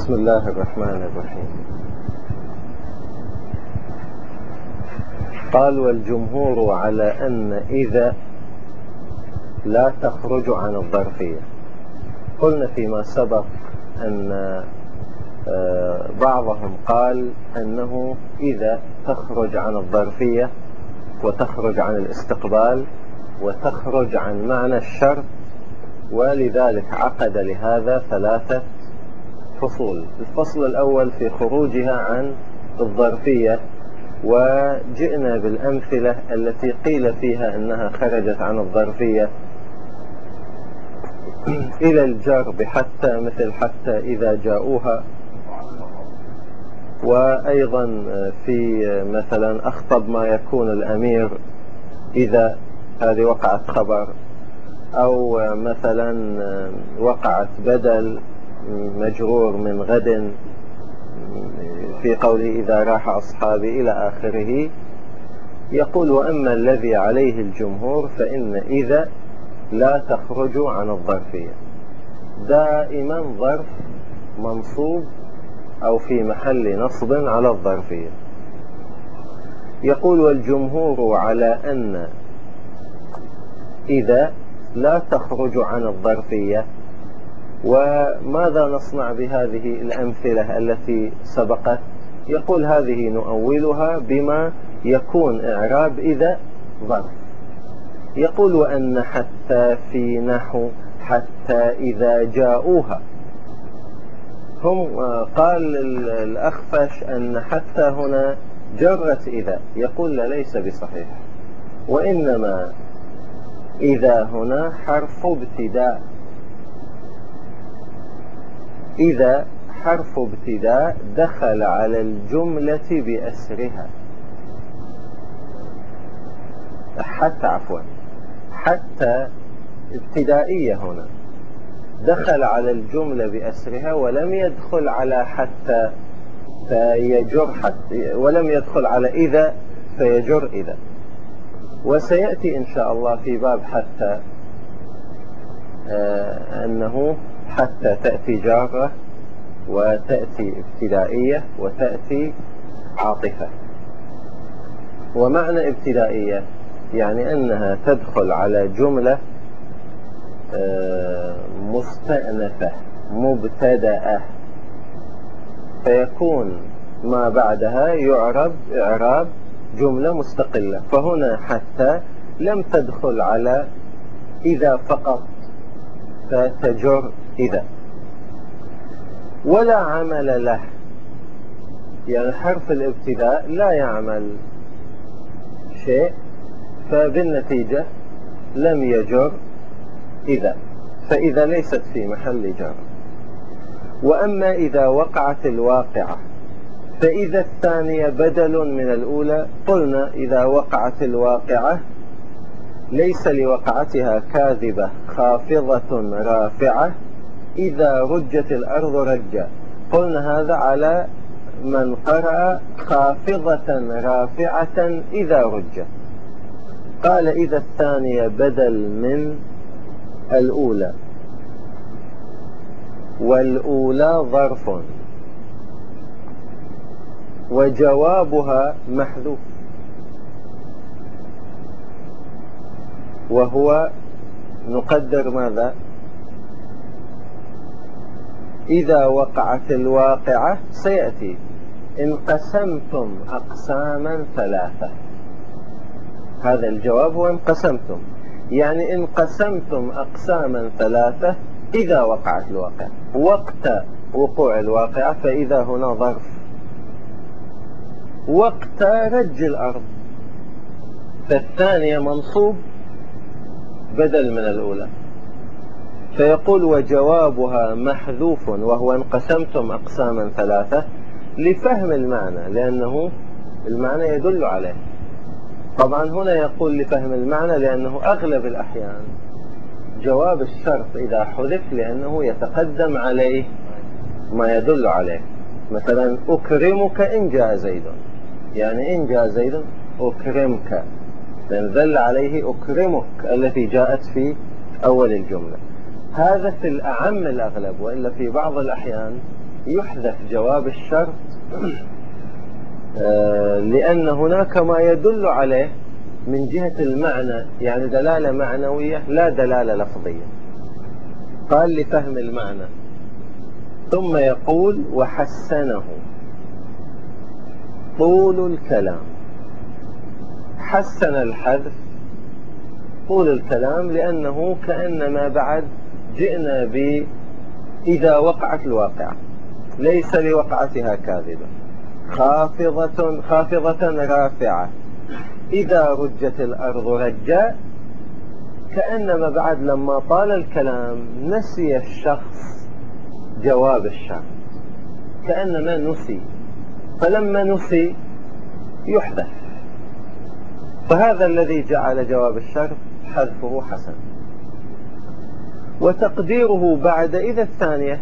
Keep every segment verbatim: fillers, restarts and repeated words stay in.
بسم الله الرحمن الرحيم. قال: والجمهور على أن إذا لا تخرج عن الظرفية. قلنا فيما سبق أن بعضهم قال أنه إذا تخرج عن الظرفية وتخرج عن الاستقبال وتخرج عن معنى الشرط، ولذلك عقد لهذا ثلاثة فصول. الفصل الأول في خروجها عن الظرفية، وجئنا بالأمثلة التي قيل فيها أنها خرجت عن الظرفية إلى الجر بحتى، مثل حتى إذا جاءوها. وأيضا في مثلا أخطب ما يكون الأمير إذا هذه وقعت خبر، أو مثلا وقعت بدل مجرور من غد في قوله إذا راح أصحابي إلى آخره. يقول: وأما الذي عليه الجمهور فإن إذا لا تخرج عن الظرفية، دائما ظرف منصوب أو في محل نصب على الظرفية. يقول: والجمهور على أن إذا لا تخرج عن الظرفية. وماذا نصنع بهذه الأمثلة التي سبقت؟ يقول: هذه نؤولها بما يكون إعراب إذا ظرف. يقول: وأن حتى في نحو حتى إذا جاءوها. هم قال الأخفش أن حتى هنا جرت إذا. يقول: لا، ليس بصحيح، وإنما إذا هنا حرف ابتداء. إذا حرف ابتداء دخل على الجملة بأسرها. حتى عفوا حتى ابتدائية هنا دخل على الجملة بأسرها، ولم يدخل على حتى فيجر حتى، ولم يدخل على إذا فيجر إذا. وسيأتي إن شاء الله في باب حتى آه أنه حتى تأتي جارة وتأتي ابتدائية وتأتي عاطفة. ومعنى ابتدائية يعني أنها تدخل على جملة مستأنفة مبتدأة، فيكون ما بعدها يعرب إعراب جملة مستقلة. فهنا حتى لم تدخل على إذا فقط فتجر إذا، ولا عمل له، يعني حرف الابتداء لا يعمل شيء، فبالنتيجة لم يجر إذا، فإذا ليست في محل جر. وأما إذا وقعت الواقعة فإذا الثانية بدل من الأولى. قلنا إذا وقعت الواقعة ليس لوقعتها كاذبة خافضة رافعة إذا رجت الأرض رجا. قلنا هذا على من قرأ خافضة رافعة إذا رجت. قال: إذا الثانية بدل من الأولى، والأولى ظرف وجوابها محذوف، وهو نقدر ماذا؟ إذا وقعت الواقعة سيأتي: إن قسمتم أقساما ثلاثة. هذا الجواب هو إن قسمتم، يعني إن قسمتم أقساما ثلاثة إذا وقعت الواقعة. وقت وقوع الواقعة فإذا هنا ظرف. وقت رج الأرض فالثانية منصوب بدل من الأولى. فيقول: وجوابها محذوف، وهو إن قسمتم أقساما ثلاثة، لفهم المعنى، لأنه المعنى يدل عليه. طبعا هنا يقول لفهم المعنى لأنه أغلب الأحيان جواب الشرط إذا حذف لأنه يتقدم عليه ما يدل عليه. مثلا: أكرمك إن جاء زيد، يعني إن جاء زيد أكرمك، لأن دل عليه أكرمك التي جاءت في أول الجملة. هذا في الأعم الأغلب، وإلا في بعض الأحيان يحذف جواب الشرط لأن هناك ما يدل عليه من جهة المعنى، يعني دلالة معنوية لا دلالة لفظية. قال لفهم المعنى، ثم يقول وحسنه طول الكلام. حسن الحذف طول الكلام لأنه كأنما بعد جئنا ب إذا وقعت الواقعة ليس لوقعتها كاذبة، خافضة خافضة رافعة، إذا رجت الأرض رجا، كأنما بعد لما طال الكلام نسي الشخص جواب الشرط، كأنما نسي، فلما نسي يحذف، فهذا الذي جعل جواب الشرط حذفه حسن. وتقديره بعد إذا الثانية،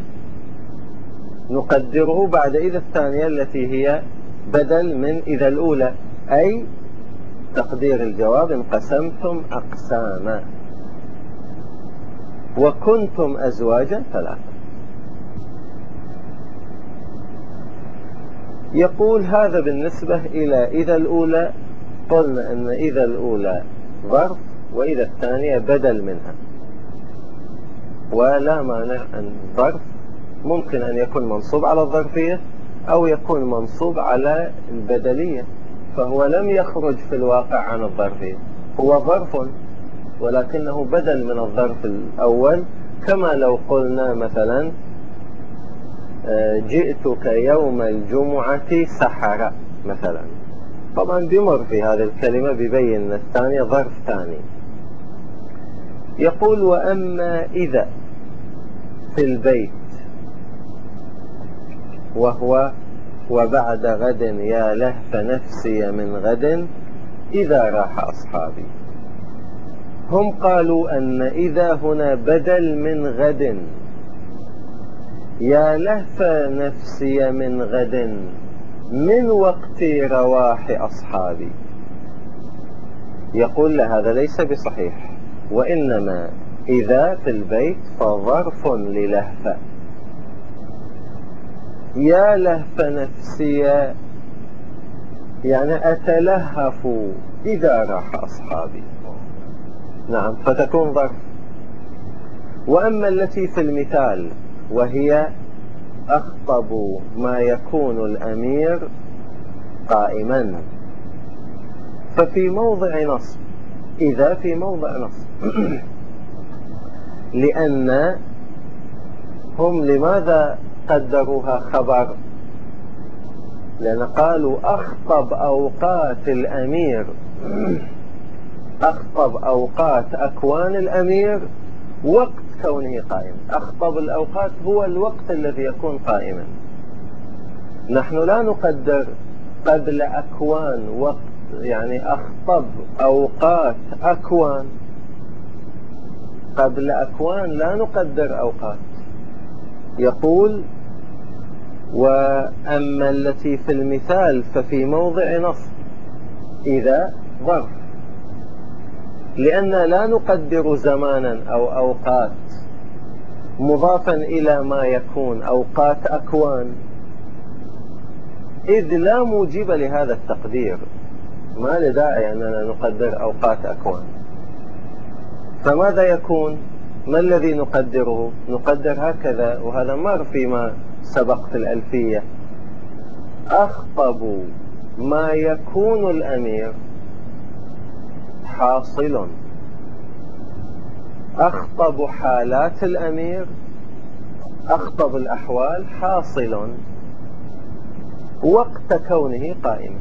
نقدره بعد إذا الثانية التي هي بدل من إذا الأولى، أي تقدير الجواب انقسمتم أقساما وكنتم أزواجا ثلاثة. يقول هذا بالنسبة إلى إذا الأولى، قلنا أن إذا الأولى ظرف وإذا الثانية بدل منها، ولا مانع أن ظرف ممكن أن يكون منصوب على الظرفية أو يكون منصوب على البدلية، فهو لم يخرج في الواقع عن الظرفية، هو ظرف ولكنه بدل من الظرف الأول. كما لو قلنا مثلا جئتك يوم الجمعة سحر مثلا، طبعا بمر في هذه الكلمة ببين الثانية ظرف ثاني. يقول وأما إذا في البيت وهو وبعد غد يا لهف نفسي من غد إذا راح أصحابي. هم قالوا أن إذا هنا بدل من غد، يا لهف نفسي من غد من وقت رواح أصحابي. يقول هذا ليس بصحيح، وإنما إذا في البيت فظرف للهف، يا لهف نفسي يعني أتلهف إذا راح أصحابي، نعم فتكون ظرف. وأما التي في المثال وهي أخطب ما يكون الأمير قائما، ففي موضع نصب، إذا في موضع نصب لأن هم لماذا قدروها خبر؟ لأن قالوا أخطب أوقات الأمير أخطب أوقات أكوان الأمير وقت كونه قائما. أخطب الأوقات هو الوقت الذي يكون قائما، نحن لا نقدر قبل أكوان وقت، يعني أخطب أوقات أكوان، قبل أكوان لا نقدر أوقات. يقول وأما التي في المثال ففي موضع نصب إذا ظرف، لأن لا نقدر زمانا أو أوقات مضافا إلى ما يكون أوقات أكوان، إذ لا موجب لهذا التقدير، ما لداعي أننا نقدر أوقات أكوان. فماذا يكون؟ ما الذي نقدره؟ نقدر هكذا، وهذا مر فيما سبق في الألفية، أخطب ما يكون الأمير حاصل، أخطب حالات الأمير، أخطب الأحوال حاصل وقت كونه قائما،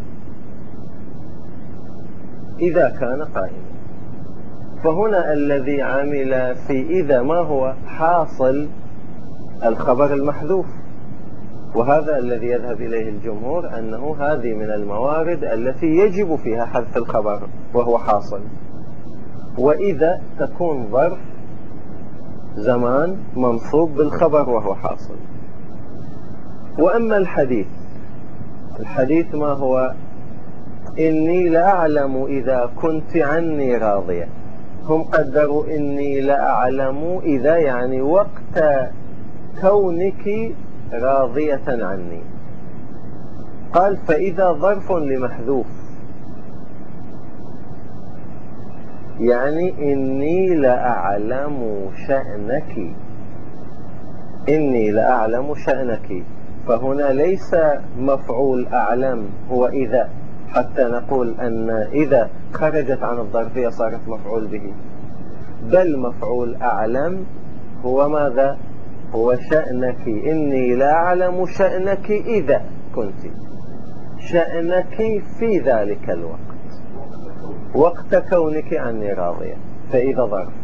إذا كان قائما. فهنا الذي عمل في إذا ما هو حاصل الخبر المحذوف، وهذا الذي يذهب إليه الجمهور أنه هذه من الموارد التي يجب فيها حذف الخبر وهو حاصل. وإذا تكون ظرف زمان منصوب بالخبر وهو حاصل. وأما الحديث، الحديث ما هو؟ إني لأعلم إذا كنت عني راضية. هم قدروا إني لأعلم إذا يعني وقت كونك راضية عني. قال فإذا ظرف لمحذوف، يعني إني لأعلم شأنك، إني لأعلم شأنك. فهنا ليس مفعول أعلم هو إذا، حتى نقول أن إذا خرجت عن الظرفية صارت مفعول به، بل مفعول أعلم هو ماذا؟ هو شأنك. إني لا أعلم شأنك إذا كنت، شأنك في ذلك الوقت، وقت كونك عني راضية. فإذا ظرف،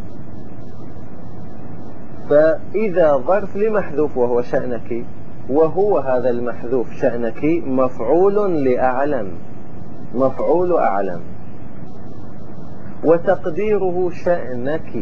فإذا ظرف لمحذوف وهو شأنك، وهو هذا المحذوف شأنك مفعول لأعلم، مفعول أعلم، وتقديره شأنك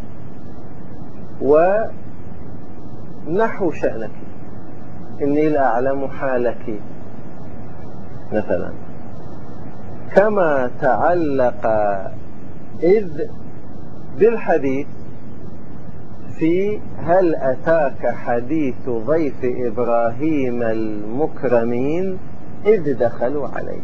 ونحو شأنك. إني لأعلم حالك مثلا. كما تعلق إذ بالحديث في هل أتاك حديث ضيف إبراهيم المكرمين إذ دخلوا عليه.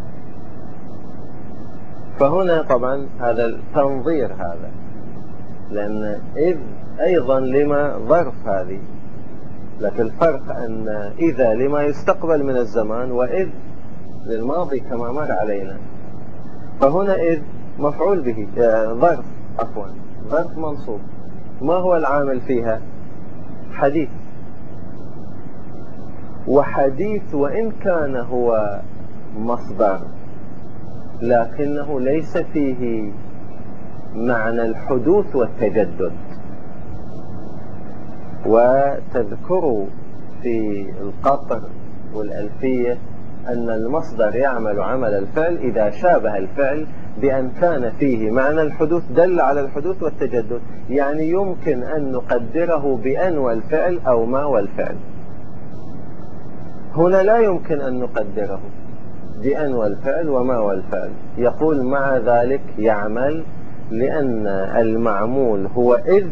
فهنا طبعا هذا التنظير هذا، لأن إذ أيضا لما ظرف هذه، لكن الفرق أن إذا لما يستقبل من الزمان، وإذ للماضي كما مر علينا. فهنا إذ مفعول به، ظرف عفوا ظرف منصوب. ما هو العامل فيها؟ حديث. وحديث وإن كان هو مصدر لكنه ليس فيه معنى الحدوث والتجدد. وتذكروا في القطر والألفية أن المصدر يعمل عمل الفعل إذا شابه الفعل بأن كان فيه معنى الحدوث دل على الحدوث والتجدد. يعني يمكن أن نقدره بأن والفعل أو ما والفعل. هنا لا يمكن أن نقدره بأن والفعل وما والفعل. يقول مع ذلك يعمل، لأن المعمول هو إذ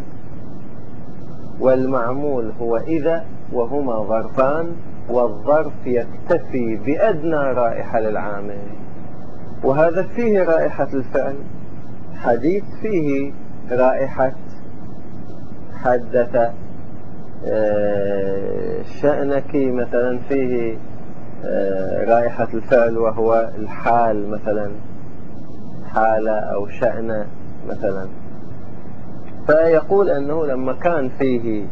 والمعمول هو إذا، وهما ظرفان، والظرف يكتفي بأدنى رائحة للعامل، وهذا فيه رائحة الفعل. حديث فيه رائحة حدث، شأنك مثلا فيه رائحة الفعل وهو الحال، مثلا حالة أو شأن مثلا. فيقول أنه لما كان فيه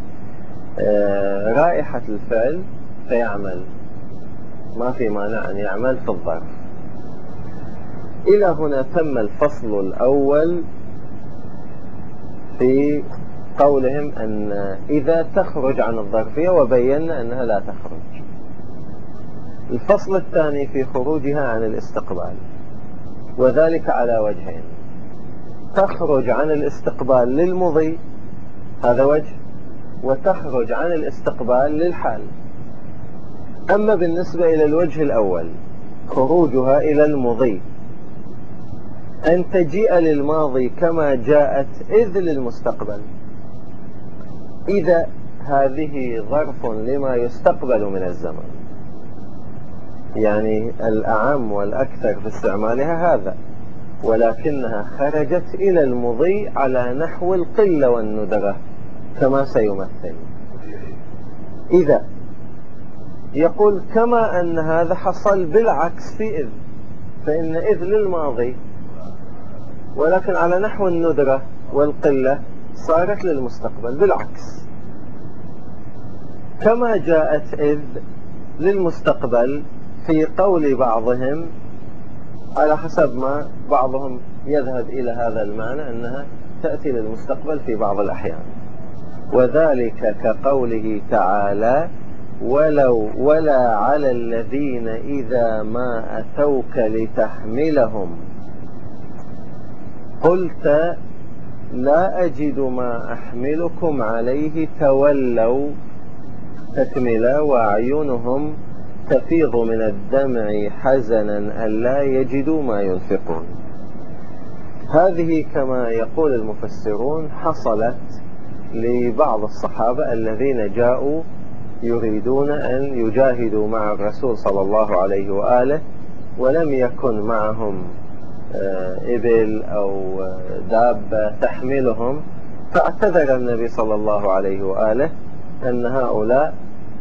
رائحة الفعل فيعمل، ما في مانع أن يعمل في الظرف. إلى هنا تم الفصل الأول في قولهم أن إذا تخرج عن الظرفية، وبينا أنها لا تخرج. الفصل الثاني في خروجها عن الاستقبال، وذلك على وجهين: تخرج عن الاستقبال للمضي، هذا وجه، وتخرج عن الاستقبال للحال. أما بالنسبة إلى الوجه الأول خروجها إلى المضي، أن تجيء للماضي كما جاءت إذ للمستقبل. إذا هذه ظرف لما يستقبل من الزمن، يعني الأعم والأكثر في استعمالها هذا، ولكنها خرجت إلى المضي على نحو القلة والندرة كما سيمثل. إذا يقول كما أن هذا حصل بالعكس في إذ، فإن إذ للماضي ولكن على نحو الندرة والقلة صارت للمستقبل بالعكس. كما جاءت إذ للمستقبل في قول بعضهم، على حسب ما بعضهم يذهب إلى هذا المعنى، أنها تأتي للمستقبل في بعض الأحيان، وذلك كقوله تعالى: ولو ولا على الذين إذا ما أتوك لتحملهم قلت لا أجد ما أحملكم عليه تولوا تكملا وأعينهم تفيض من الدمع حزنا ألا يجدوا ما ينفقون. هذه كما يقول المفسرون حصلت لبعض الصحابة الذين جاءوا يريدون أن يجاهدوا مع الرسول صلى الله عليه وآله، ولم يكن معهم إبل أو دابة تحملهم، فاعتذر النبي صلى الله عليه وآله أن هؤلاء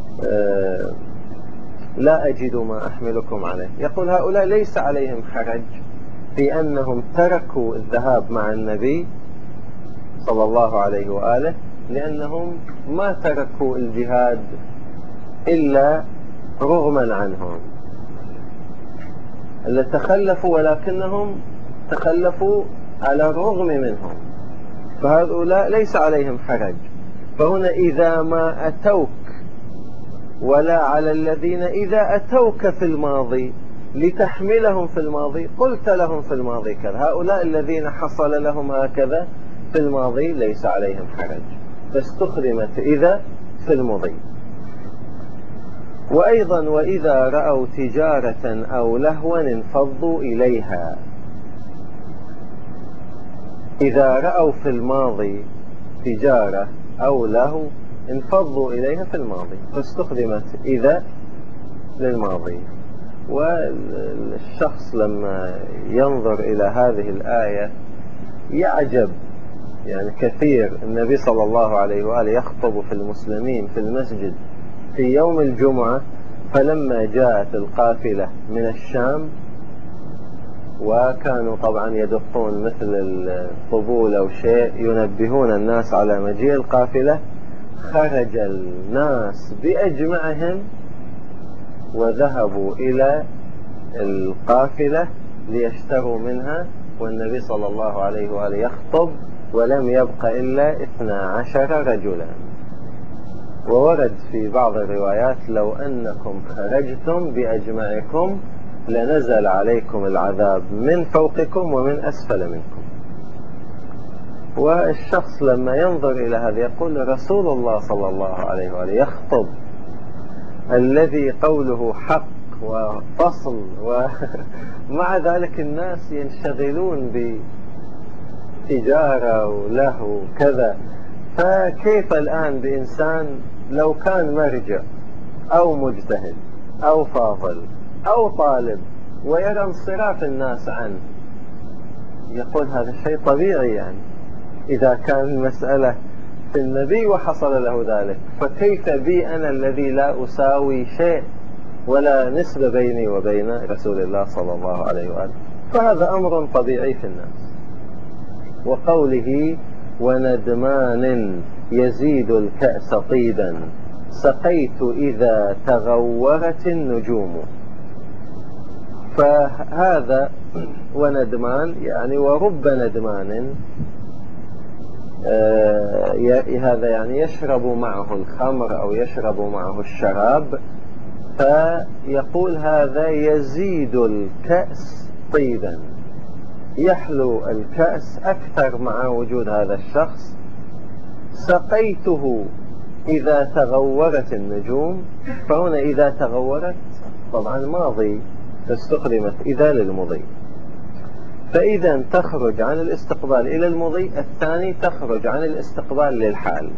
لا أجد ما أحملكم عليه. يقول هؤلاء ليس عليهم حرج في أنهم تركوا الذهاب مع النبي صلى الله عليه وآله، لأنهم ما تركوا الجهاد إلا رغما عنهم، اللي تخلفوا ولكنهم تخلفوا على الرغم منهم، فهؤلاء ليس عليهم حرج. فهنا إذا ما أتوك، ولا على الذين إذا أتوك في الماضي لتحملهم في الماضي قلت لهم في الماضي كذا، هؤلاء الذين حصل لهم هكذا في الماضي ليس عليهم حرج، فاستخدمت إذا في المضي. وأيضا وإذا رأوا تجارة أو لهوا انفضوا إليها. إذا رأوا في الماضي تجارة أو لهو انفضوا إليها في الماضي، فاستخدمت إذا للماضي. والشخص لما ينظر إلى هذه الآية يعجب يعني كثير. النبي صلى الله عليه وآله يخطب في المسلمين في المسجد في يوم الجمعة، فلما جاءت القافلة من الشام وكانوا طبعا يدقون مثل الطبول أو شيء ينبهون الناس على مجيء القافلة، خرج الناس بأجمعهم وذهبوا إلى القافلة ليشتروا منها، والنبي صلى الله عليه وآله يخطب ولم يبق إلا اثنا عشر رجلا. وورد في بعض الروايات لو أنكم خرجتم بأجمعكم لنزل عليكم العذاب من فوقكم ومن أسفل منكم. والشخص لما ينظر إلى هذا يقول رسول الله صلى الله عليه وآله يخطب الذي قوله حق وفصل، ومع ذلك الناس ينشغلون بتجارة وله كذا. فكيف الآن بإنسان لو كان مرجع أو مجتهد أو فاضل أو طالب ويرى انصراف الناس عنه، يقول هذا شيء طبيعي. يعني إذا كان المسألة في النبي وحصل له ذلك، فكيف بي أنا الذي لا أساوي شيء ولا نسبة بيني وبين رسول الله صلى الله عليه وآله؟ فهذا أمر طبيعي في الناس. وقوله وندمان يزيد الكأس طيبا سقيت إذا تغورت النجوم. فهذا وندمان يعني ورب ندمان، آه هذا يعني يشرب معه الخمر أو يشرب معه الشراب، فيقول هذا يزيد الكأس طيبا، يحلو الكأس أكثر مع وجود هذا الشخص. سقيته إذا تغورت النجوم، فهنا إذا تغورت طبعا ماضي، فاستخدمت إذا للمضي. فإذا تخرج عن الاستقبال إلى المضي، الثاني تخرج عن الاستقبال للحال.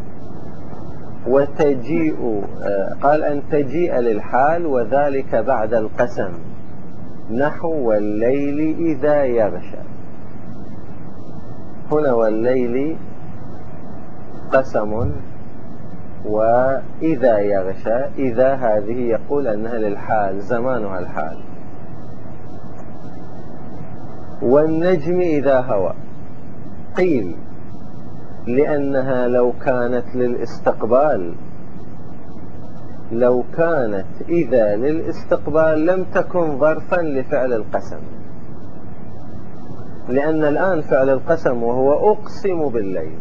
وتجيء قال أن تجيء للحال وذلك بعد القسم، نحو والليل إذا يغشى. هنا والليل قسم، وإذا يغشى إذا هذه يقول أنها للحال، زمانها الحال. والنجم إذا هوى قيل لأنها لو كانت للاستقبال لو كانت إذا للاستقبال لم تكن ظرفا لفعل القسم، لأن الآن فعل القسم وهو أقسم بالليل.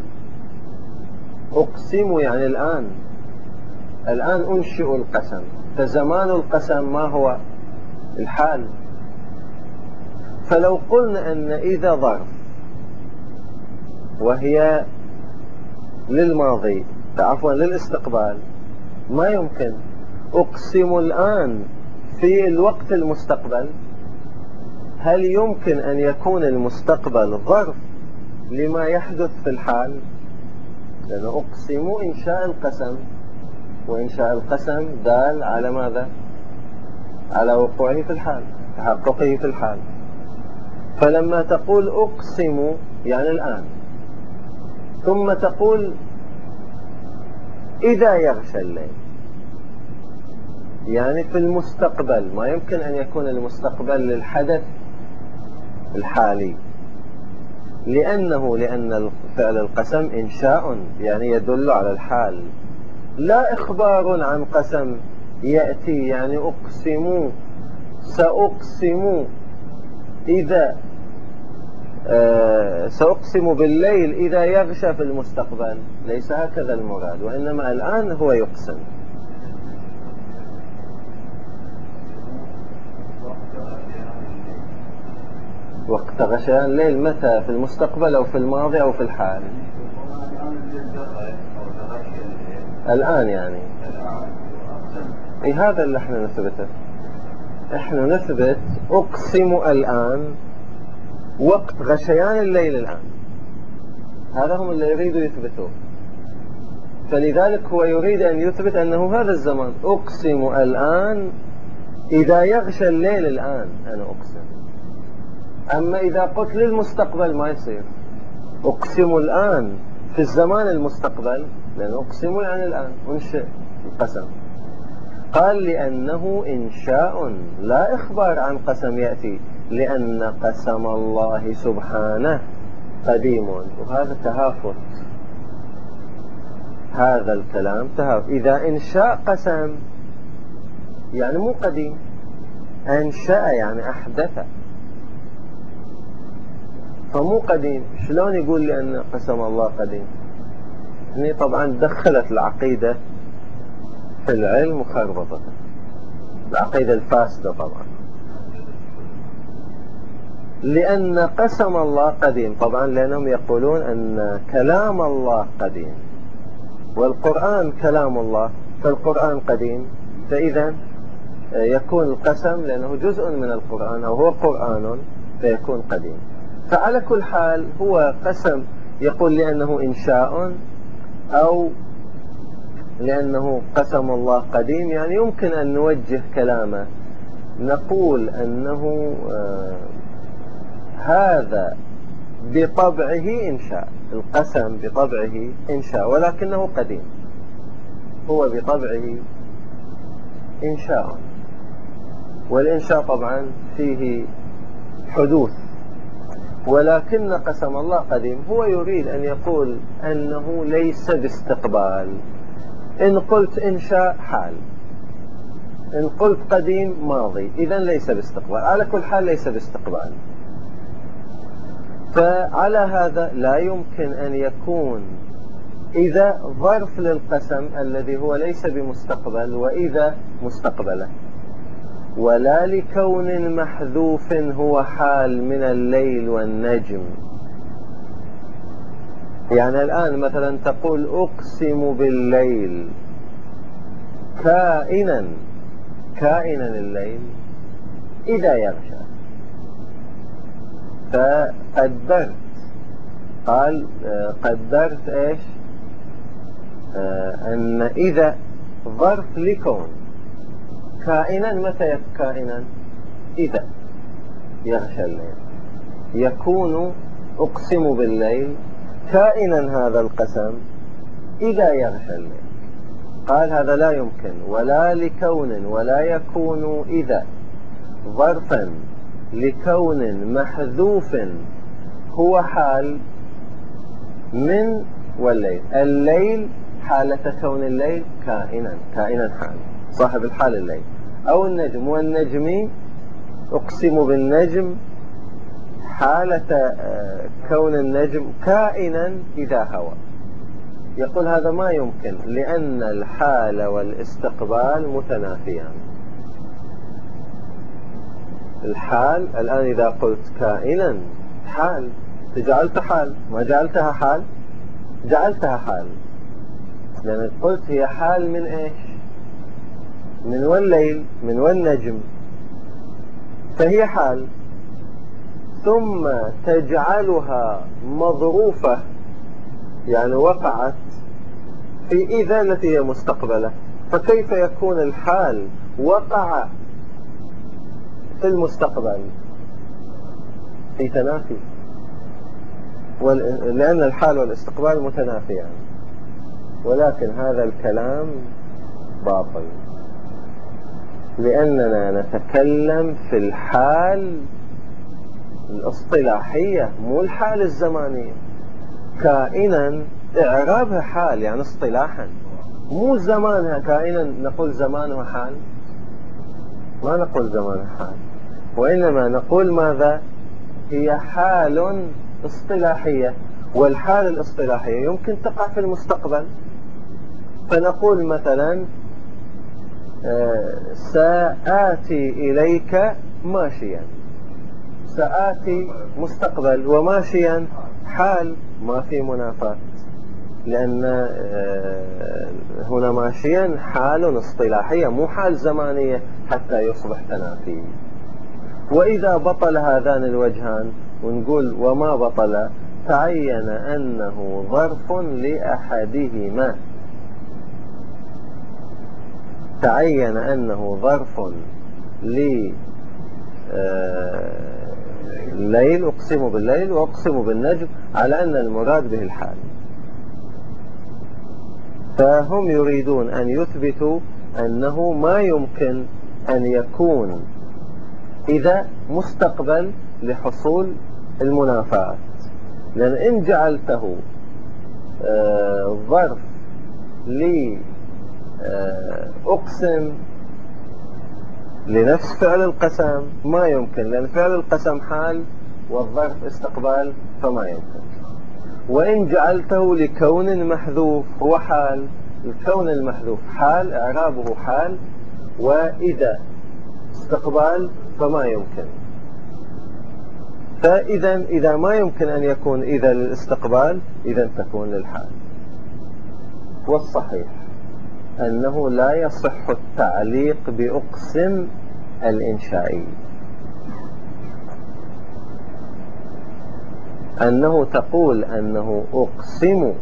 أقسم يعني الآن الآن أنشئ القسم، فزمان القسم ما هو؟ الحال. فلو قلنا أن إذا ظرف وهي للماضي عفوا للاستقبال، ما يمكن. أقسم الآن في الوقت المستقبل، هل يمكن أن يكون المستقبل ظرف لما يحدث في الحال؟ لأن أقسم إنشاء القسم، وإنشاء القسم دال على ماذا؟ على وقوعه في الحال، تحققه في الحال. فلما تقول أقسم يعني الآن، ثم تقول إذا يغشى الليل، يعني في المستقبل. ما يمكن أن يكون المستقبل للحدث الحالي، لأنه لأن فعل القسم إنشاء يعني يدل على الحال، لا إخبار عن قسم يأتي. يعني أقسم، سأقسم إذا آه سأقسم بالليل إذا يغشى في المستقبل، ليس هكذا المراد، وإنما الآن هو يقسم. وقت غشيان الليل متى؟ في المستقبل أو في الماضي أو في الحال؟ الآن يعني. إيه هذا اللي احنا نثبته. احنا نثبت أقسم الآن وقت غشيان الليل الآن، هذا هم اللي يريدوا يثبتوه. فلذلك هو يريد أن يثبت أنه هذا الزمان، أقسم الآن إذا يغشى الليل الآن أنا أقسم. أما إذا قلت للمستقبل ما يصير، أقسم الآن في الزمان المستقبل، لأن أقسم يعني الآن أنشئ القسم. قال لأنه إنشاء لا إخبار عن قسم يأتي، لأن قسم الله سبحانه قديم. وهذا تهافت، هذا الكلام تهافت. إذا إنشاء قسم يعني مو قديم، أنشأ يعني أحدث، فمو قديم. شلون يقول لي أن قسم الله قديم؟ هني طبعا دخلت العقيدة في العلم وخربطت العقيدة الفاسدة طبعا. لأن قسم الله قديم طبعا، لأنهم يقولون أن كلام الله قديم، والقرآن كلام الله، فالقرآن قديم، فإذا يكون القسم لأنه جزء من القرآن أو هو قرآن فيكون قديم. فعلى كل حال هو قسم، يقول لأنه إنشاء أو لأنه قسم الله قديم. يعني يمكن أن نوجه كلامه، نقول أنه آه هذا بطبعه إنشاء، القسم بطبعه إنشاء ولكنه قديم، هو بطبعه إنشاء، والإنشاء طبعا فيه حدوث، ولكن قسم الله قديم. هو يريد أن يقول أنه ليس باستقبال. إن قلت إنشاء حال، إن قلت قديم ماضي، إذن ليس باستقبال. على كل حال ليس باستقبال. فعلى هذا لا يمكن أن يكون إذا ظرف للقسم الذي هو ليس بمستقبل، وإذا مستقبله، ولا لكون محذوف هو حال من الليل والنجم. يعني الآن مثلا تقول أقسم بالليل، كائنا كائنا الليل إذا يغشى، فقدرت، قال قدرت إيش؟ آه أن إذا ظرف لكون، كائنا متى كائنا؟ إذا يغشى الليل، يكون أقسم بالليل كائنا هذا القسم إذا يغشى الليل. قال هذا لا يمكن، ولا لكون ولا يكون إذا ظرفا لكون محذوف هو حال من والليل. الليل حالة كون الليل كائنا، كائنا حال صاحب الحال الليل، أو النجم، والنجم أقسم بالنجم حالة كون النجم كائنا إذا هوى. يقول هذا ما يمكن، لأن الحال والاستقبال متنافيان. الحال الآن إذا قلت كائنا حال، جعلت حال، ما جعلتها حال، جعلتها حال، لأن قلت هي حال من إيش؟ من والليل، من والنجم، فهي حال. ثم تجعلها مظروفة، يعني وقعت في إذا التي هي مستقبلة، فكيف يكون الحال وقع في المستقبل؟ في تنافي، لأن الحال والاستقبال متنافيان، ولكن هذا الكلام باطل، لأننا نتكلم في الحال الاصطلاحية مو الحال الزمانية. كائنا إعرابها حال يعني اصطلاحا، مو زمانها كائنا نقول زمانها حال، ما نقول زمانها حال، وإنما نقول ماذا؟ هي حال اصطلاحية، والحال الاصطلاحية يمكن تقع في المستقبل. فنقول مثلا سآتي إليك ماشيا، سآتي مستقبل وماشيا حال، ما في منافاة، لأن هنا ماشيا حال اصطلاحية مو حال زمانية حتى يصبح تنافي. وإذا بطل هذان الوجهان ونقول وما بطل، تعين أنه ظرف لأحدهما، تعين أنه ظرف لليل، أقسم بالليل وأقسم بالنجم، على أن المراد به الحال. فهم يريدون أن يثبتوا أنه ما يمكن أن يكون إذا مستقبل لحصول المنافاة، لأن إن جعلته ظرف لأقسم لنفس فعل القسم ما يمكن، لأن فعل القسم حال والظرف استقبال فما يمكن. وإن جعلته لكون محذوف هو حال، الكون المحذوف حال إعرابه حال، وإذا استقبال فما يمكن. فإذا إذا ما يمكن أن يكون إذا للاستقبال، إذا تكون للحال. والصحيح أنه لا يصح التعليق بأقسم الإنشائي، أنه تقول أنه أقسم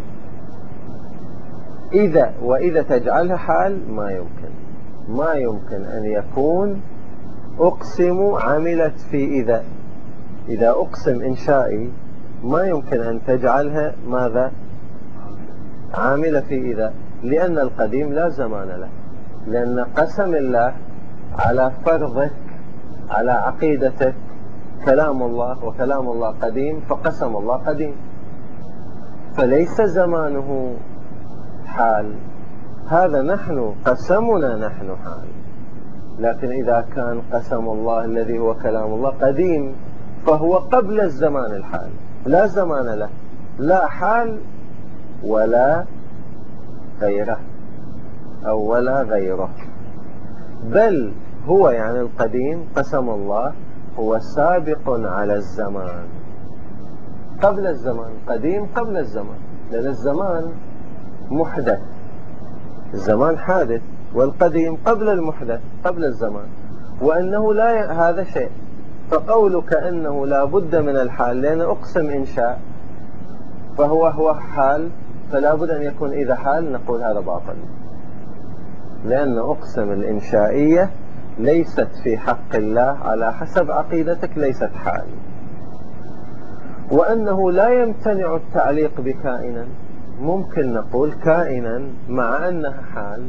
إذا وإذا تجعلها حال، ما يمكن، ما يمكن أن يكون أقسم عملت في إذا. إذا أقسم إنشائي ما يمكن أن تجعلها ماذا؟ عاملة في إذا، لأن القديم لا زمان له، لأن قسم الله على فرضك على عقيدتك كلام الله، وكلام الله قديم، فقسم الله قديم، فليس زمانه حال. هذا نحن قسمنا نحن حال، لكن إذا كان قسم الله الذي هو كلام الله قديم فهو قبل الزمان الحال، لا زمان له، لا حال ولا غيره أو ولا غيره، بل هو يعني القديم قسم الله هو سابق على الزمان، قبل الزمان، قديم قبل الزمان، لأن الزمان محدث، الزمان حادث، والقديم قبل المحدث قبل الزمان، وأنه لا ي... هذا شيء. فقولك أنه لا بد من الحال لأن أقسم إنشاء فهو هو حال، فلا بد أن يكون إذا حال، نقول هذا باطل، لأن أقسم الإنشائية ليست في حق الله على حسب عقيدتك، ليست حال. وأنه لا يمتنع التعليق بكائنا، ممكن نقول كائنا مع أنها حال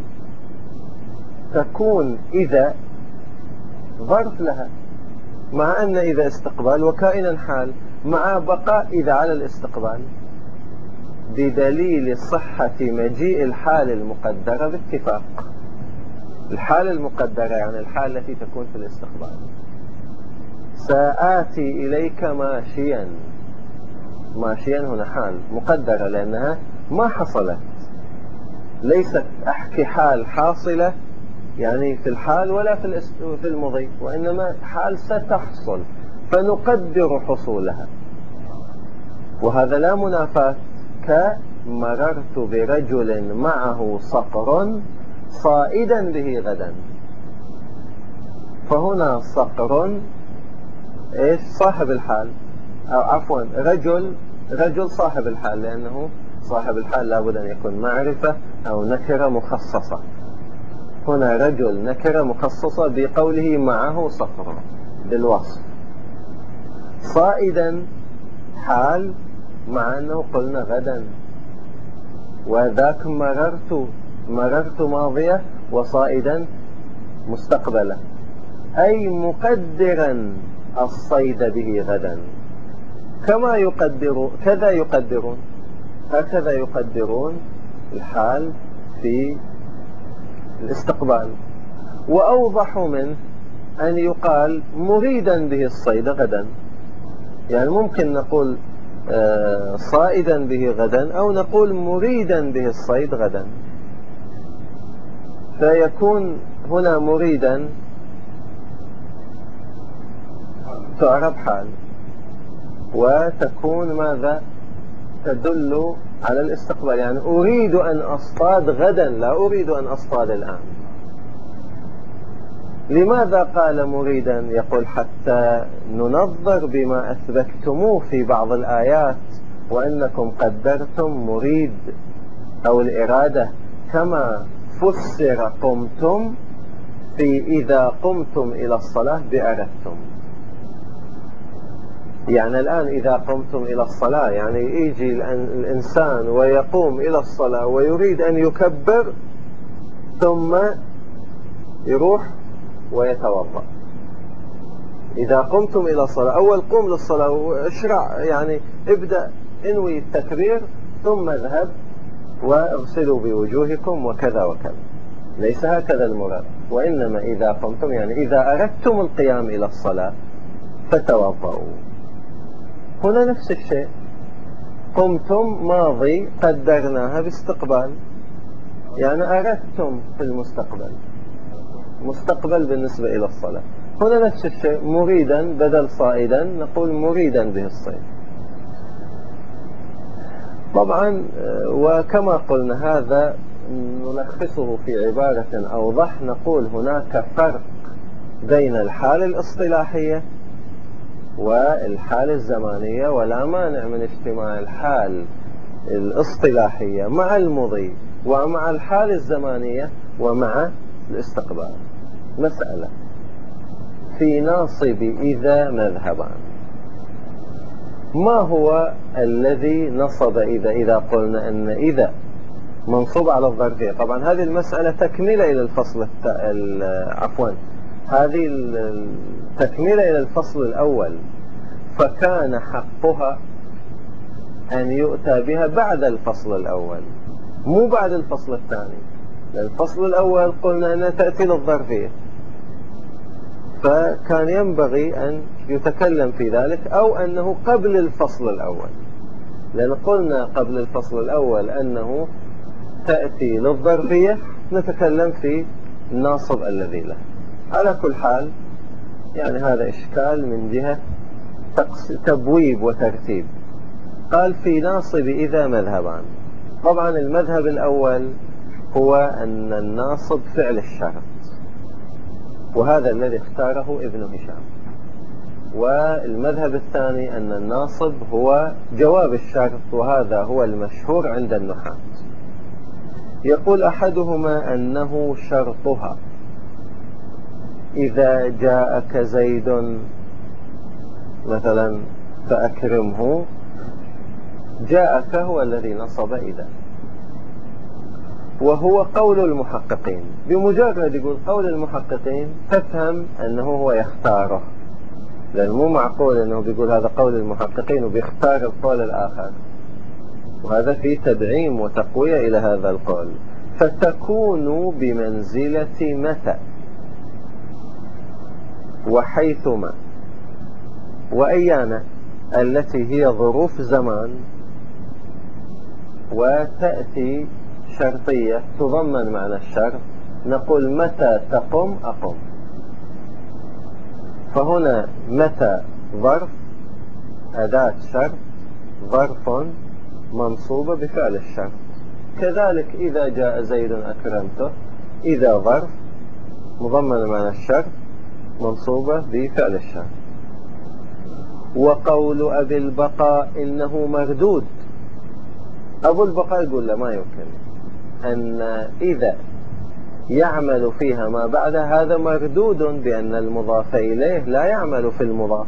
تكون إذا ظرف لها، مع أن إذا استقبال، وكائنا حال مع بقاء إذا على الاستقبال، بدليل صحة مجيء الحال المقدرة باتفاق. الحال المقدرة يعني الحال التي تكون في الاستقبال. سآتي إليك ماشيا، ماشيا هنا حال مقدرة لأنها ما حصلت، ليست أحكي حال حاصلة يعني في الحال ولا في في المضي، وإنما حال ستحصل فنقدر حصولها. وهذا لا منافاة، كمررت برجل معه صقر صائدا به غدا، فهنا صقر ايش؟ صاحب الحال، أو عفوا رجل، رجل صاحب الحال، لأنه صاحب الحال لابد أن يكون معرفة أو نكرة مخصصة. هنا رجل نكرة مخصصة بقوله معه صخر بالوصف. صائدا حال مع أنه قلنا غدا، وذاك مررت مررت ماضية وصائدا مستقبلا، أي مقدرا الصيد به غدا، كما يقدر كذا يقدرون هكذا يقدرون الحال في الاستقبال. وأوضح منه أن يقال مريدا به الصيد غدا، يعني ممكن نقول صائدا به غدا أو نقول مريدا به الصيد غدا، فيكون هنا مريدا تعرب حال، وتكون ماذا؟ تدل على الاستقبال، يعني أريد أن أصطاد غدا لا أريد أن أصطاد الآن. لماذا قال مريدا؟ يقول حتى ننظر بما أثبتتموه في بعض الآيات وأنكم قدرتم مريد أو الإرادة كما فسر قمتم في إذا قمتم إلى الصلاة بأردتم. يعني الآن إذا قمتم إلى الصلاة يعني يجي الإنسان ويقوم إلى الصلاة ويريد أن يكبر ثم يروح ويتوضأ. إذا قمتم إلى الصلاة أول قوم للصلاة واشرع، يعني ابدأ انوي التكبير ثم اذهب واغسلوا بوجوهكم وكذا وكذا، ليس هكذا المراد. وإنما إذا قمتم يعني إذا أردتم القيام إلى الصلاة فتوضأوا. هنا نفس الشيء، قمتم ماضي قدرناها باستقبال، يعني أردتم في المستقبل، مستقبل بالنسبة إلى الصلاة. هنا نفس الشيء، مريدا بدل صائدا نقول مريدا به الصيد. طبعا وكما قلنا هذا نلخصه في عبارة أوضح، نقول هناك فرق بين الحال الاصطلاحية والحال الزمانية، ولا مانع من اجتماع الحال الاصطلاحية مع المضي ومع الحال الزمانية ومع الاستقبال. مسألة في ناصب إذا مذهبان، ما هو الذي نصب إذا؟ إذا قلنا أن إذا منصوب على الظرفية، طبعا هذه المسألة تكملة إلى الفصل الت... عفوا هذه التكملة إلى الفصل الأول، فكان حقها أن يؤتى بها بعد الفصل الأول مو بعد الفصل الثاني. الفصل الأول قلنا أنها تأتي للظرفية، فكان ينبغي أن يتكلم في ذلك، أو أنه قبل الفصل الأول، لأن قلنا قبل الفصل الأول أنه تأتي للظرفية، نتكلم في الناصب الذي له. على كل حال يعني هذا إشكال من جهة تبويب وترتيب. قال في ناصب إذا مذهبان. طبعا المذهب الأول هو أن الناصب فعل الشرط، وهذا الذي اختاره ابن هشام. والمذهب الثاني أن الناصب هو جواب الشرط، وهذا هو المشهور عند النحاة. يقول أحدهما أنه شرطها، إذا جاءك زيد مثلا فأكرمه، جاءك هو الذي نصب إذا، وهو قول المحققين. بمجرد يقول قول المحققين تفهم أنه هو يختاره، لأنه مو معقول أنه بيقول هذا قول المحققين وبيختار القول الآخر، وهذا فيه تدعيم وتقوية إلى هذا القول. فتكون بمنزلة متى وحيثما وأيانا التي هي ظروف زمان، وتأتي شرطية تضمن معنى الشرط، نقول متى تقم أقم. فهنا متى ظرف أداة شرط، ظرف منصوبة بفعل الشرط. كذلك إذا جاء زيد أكرمته، إذا ظرف مضمن معنى الشرط منصوبة بفعل الشرط. وقول أبي البقاء إنه مردود، أبو البقاء يقول لا، ما يمكن أن إذا يعمل فيها ما بعد، هذا مردود بأن المضاف إليه لا يعمل في المضاف،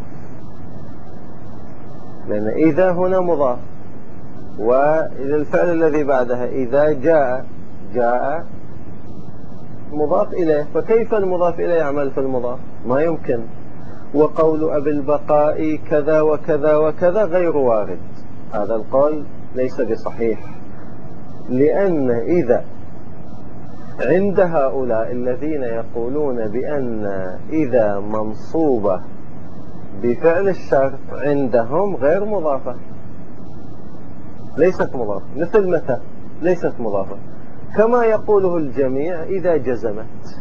لأن إذا هنا مضاف، والفعل الذي بعدها إذا جاء جاء مضاف إليه، فكيف المضاف إليه يعمل في المضاف؟ ما يمكن. وقول أبي البقاء كذا وكذا وكذا غير وارد، هذا القول ليس بصحيح، لأن إذا عند هؤلاء الذين يقولون بأن إذا منصوبة بفعل الشرط عندهم غير مضافة، ليست مضافة، مثل متى ليست مضافة، كما يقوله الجميع إذا جزمت،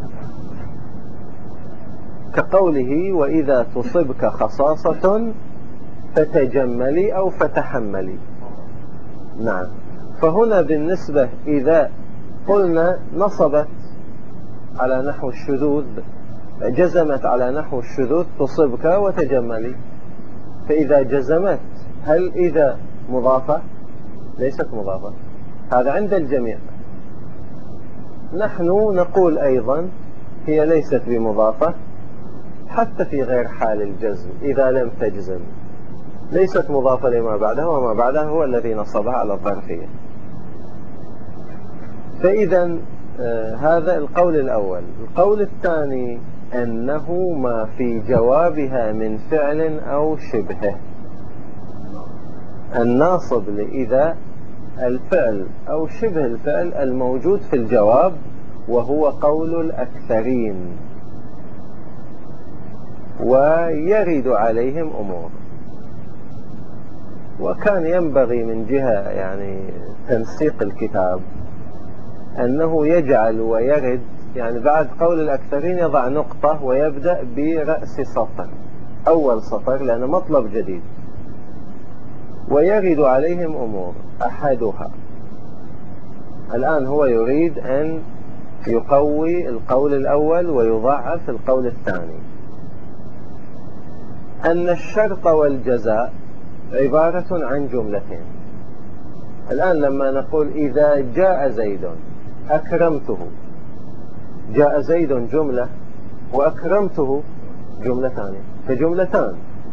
كقوله وإذا تصبك خصاصة فتجملي أو فتحملي. نعم، فهنا بالنسبة إذا قلنا نصبت على نحو الشذوذ، جزمت على نحو الشذوذ، تصبك وتجملي، فإذا جزمت هل إذا مضافة؟ ليست مضافة، هذا عند الجميع. نحن نقول أيضا هي ليست بمضافة حتى في غير حال الجزم، إذا لم تجزم ليست مضافة لما بعدها، وما بعدها هو الذي نصبها على الظرفية. فإذا آه هذا القول الأول. القول الثاني أنه ما في جوابها من فعل أو شبهه، الناصب لإذا الفعل أو شبه الفعل الموجود في الجواب، وهو قول الأكثرين، ويرد عليهم أمور. وكان ينبغي من جهة يعني تنسيق الكتاب أنه يجعل ويرد، يعني بعد قول الأكثرين يضع نقطة ويبدأ برأس سطر، أول سطر، لأنه مطلب جديد. ويرد عليهم أمور، أحدها الآن هو يريد أن يقوي القول الأول ويضعف القول الثاني، أن الشرط والجزاء عبارة عن جملتين. الآن لما نقول إذا جاء زيد أكرمته، جاء زيد جملة وأكرمته جملة ثانية، فجملتان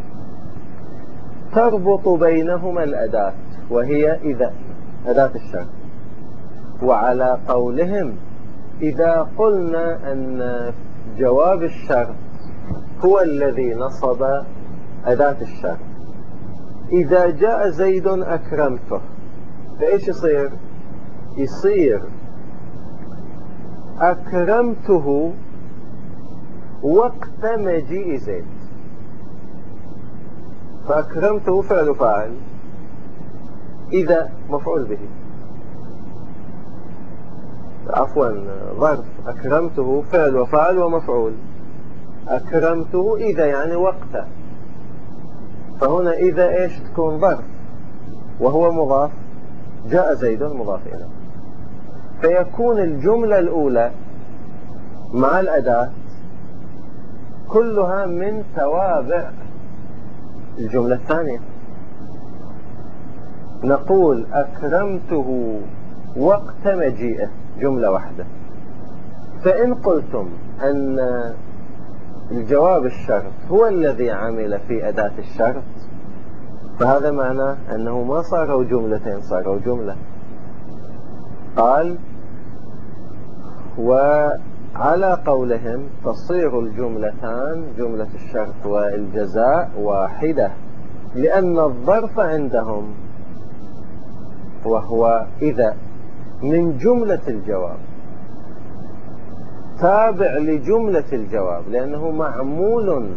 تربط بينهما الأداة وهي إذا، أداة الشرط. وعلى قولهم إذا قلنا أن جواب الشرط هو الذي نصب أداة الشرط، إذا جاء زيد أكرمته، فإيش يصير؟ يصير أكرمته وقت مجيء زيد، فأكرمته فعل فاعل، إذا مفعول به، عفوا ظرف، أكرمته فعل وفاعل ومفعول، أكرمته إذا يعني وقت، فهنا إذا إيش تكون ظرف وهو مضاف، جاء زيد مضاف إليه، فيكون الجملة الأولى مع الأداة كلها من توابع الجملة الثانية. نقول أكرمته وقت مجيئه، جملة واحدة. فإن قلتم أن الجواب الشرط هو الذي عمل في أداة الشرط، فهذا معناه أنه ما صاروا جملتين، صاروا جملة. قال وعلى قولهم تصير الجملتان، جملة الشرط والجزاء، واحدة، لأن الظرف عندهم وهو إذا من جملة الجواب، تابع لجملة الجواب، لأنه معمول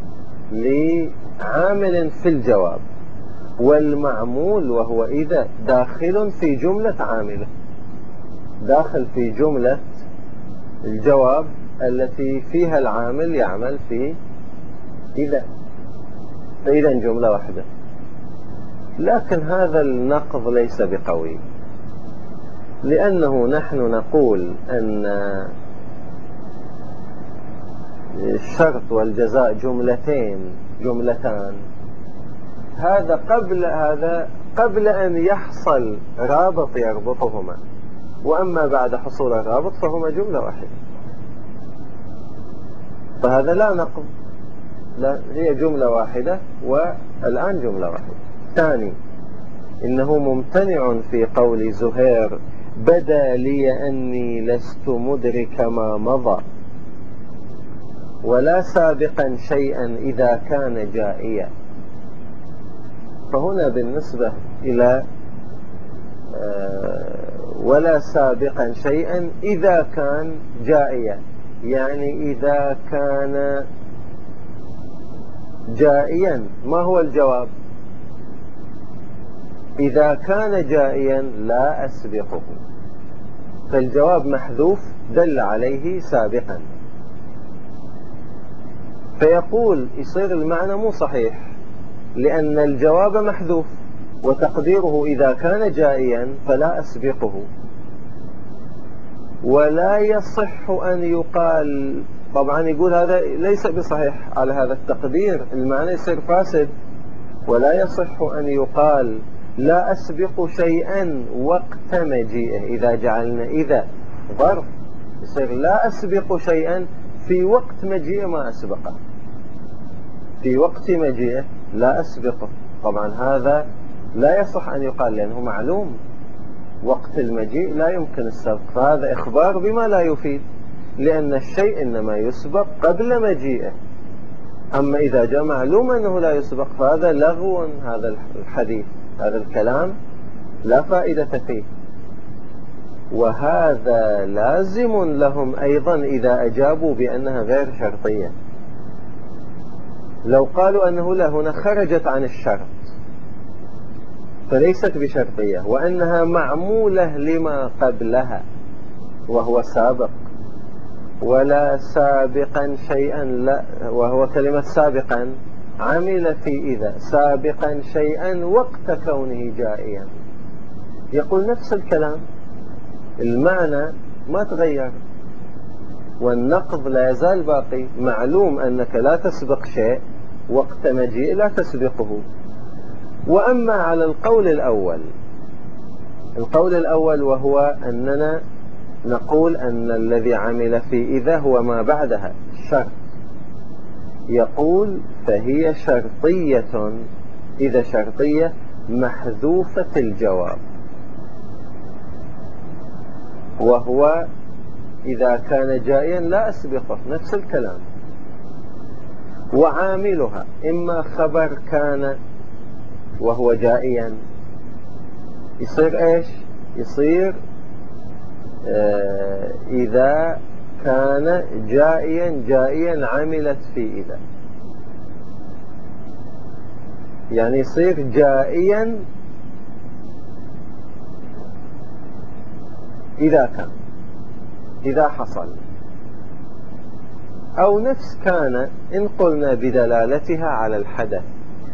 لعامل في الجواب، والمعمول وهو إذا داخل في جملة عامله، داخل في جملة الجواب التي فيها العامل يعمل في إذا، فإذا جملة واحدة. لكن هذا النقض ليس بقوي، لأنه نحن نقول أن الشرط والجزاء جملتين، جملتان، هذا قبل هذا قبل أن يحصل رابط يربطهما. وأما بعد حصول الرابط فهما جملة واحدة. فهذا لا نقض، لا، هي جملة واحدة والآن جملة واحدة. ثاني، إنه ممتنع في قول زهير بدا لي أني لست مدرك ما مضى ولا سابقا شيئا إذا كان جائيا. فهنا بالنسبة إلى ولا سابقا شيئا إذا كان جائيا، يعني إذا كان جائيا ما هو الجواب؟ إذا كان جائيا لا أسبقه، فالجواب محذوف دل عليه سابقا، فيقول يصير المعنى مو صحيح لأن الجواب محذوف وتقديره إذا كان جائيا فلا أسبقه. ولا يصح أن يقال، طبعا يقول هذا ليس بصحيح على هذا التقدير، المعنى يصير فاسد. ولا يصح أن يقال لا أسبق شيئا وقت مجيئه، إذا جعلنا إذا ظرف يصير لا أسبق شيئا في وقت مجيئه ما أسبقه، في وقت مجيئه لا أسبقه. طبعا هذا لا يصح أن يقال لأنه معلوم وقت المجيء لا يمكن السبق، فهذا إخبار بما لا يفيد، لأن الشيء إنما يسبق قبل مجيئه. أما إذا جاء معلوم أنه لا يسبق فهذا لغو، هذا الحديث، هذا الكلام لا فائدة فيه. وهذا لازم لهم أيضا إذا أجابوا بأنها غير شرطية. لو قالوا أنه لا، هنا خرجت عن الشرط فليست بشرطية، وأنها معمولة لما قبلها وهو سابق. ولا سابقا شيئا، لا، وهو كلمة سابقا عمل في إذا سابقا شيئا وقت كونه جائيا، يقول نفس الكلام، المعنى ما تغير والنقض لا يزال باقي. معلوم أنك لا تسبق شيء وقت مجيء لا تسبقه. وأما على القول الأول، القول الأول وهو أننا نقول أن الذي عمل في إذا هو ما بعدها الشرط، يقول فهي شرطية، إذا شرطية محذوفة الجواب، وهو إذا كان جائيا لا أسبقه، نفس الكلام. وعاملها إما خبر كان وهو جائيا، يصير إيش؟ يصير آه إذا كان جائيا جائيا عملت في إذا، يعني يصير جائيا إذا كان، إذا حصل. أو نفس كان إن قلنا بدلالتها على الحدث.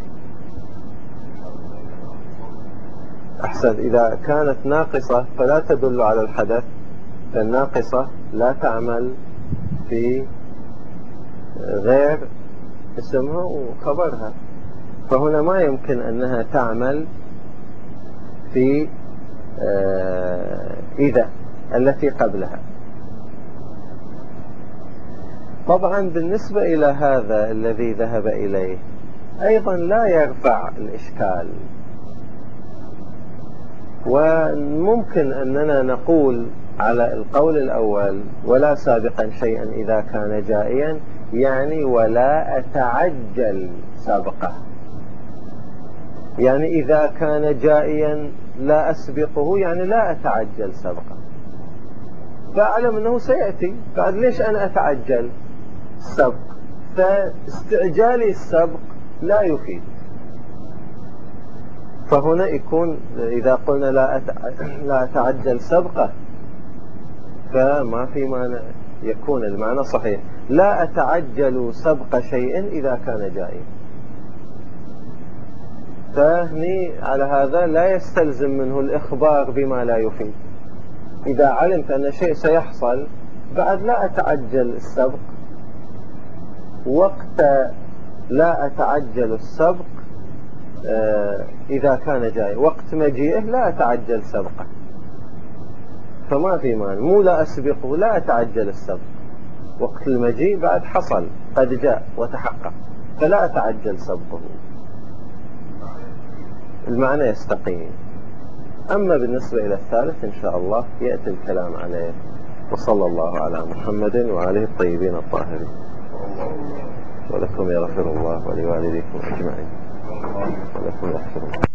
أحسن، إذا كانت ناقصة فلا تدل على الحدث، فالناقصة لا تعمل في غير اسمها وخبرها، فهنا ما يمكن أنها تعمل في إذا التي قبلها. طبعا بالنسبة إلى هذا الذي ذهب إليه أيضا لا يرفع الإشكال، وممكن أننا نقول على القول الأول ولا سابقا شيئا إذا كان جائيا، يعني ولا أتعجل سابقه، يعني إذا كان جائيا لا أسبقه، يعني لا أتعجل سبقه، فأعلم أنه سيأتي، بعد ليش أنا أتعجل السبق؟ فاستعجالي السبق لا يفيد. فهنا يكون إذا قلنا لا لا أتعجل سبقه فما في معنى، يكون المعنى صحيح، لا أتعجل سبق شيء إذا كان جائيا. فهني على هذا لا يستلزم منه الإخبار بما لا يفيد. إذا علمت أن شيء سيحصل بعد لا أتعجل السبق، وقت لا أتعجل السبق إذا كان جاي، وقت مجيئه لا أتعجل سبقه. فما في مانع، مو لا أسبقه، لا أتعجل السبق، وقت المجيء بعد حصل، قد جاء وتحقق، فلا أتعجل سبقه، المعنى يستقيم. أما بالنسبة إلى الثالث إن شاء الله يأتي الكلام عليه. وصلى الله على محمد وآله الطيبين الطاهرين. ولكم يغفر الله ولوالديكم أجمعين. ولكم يغفر الله.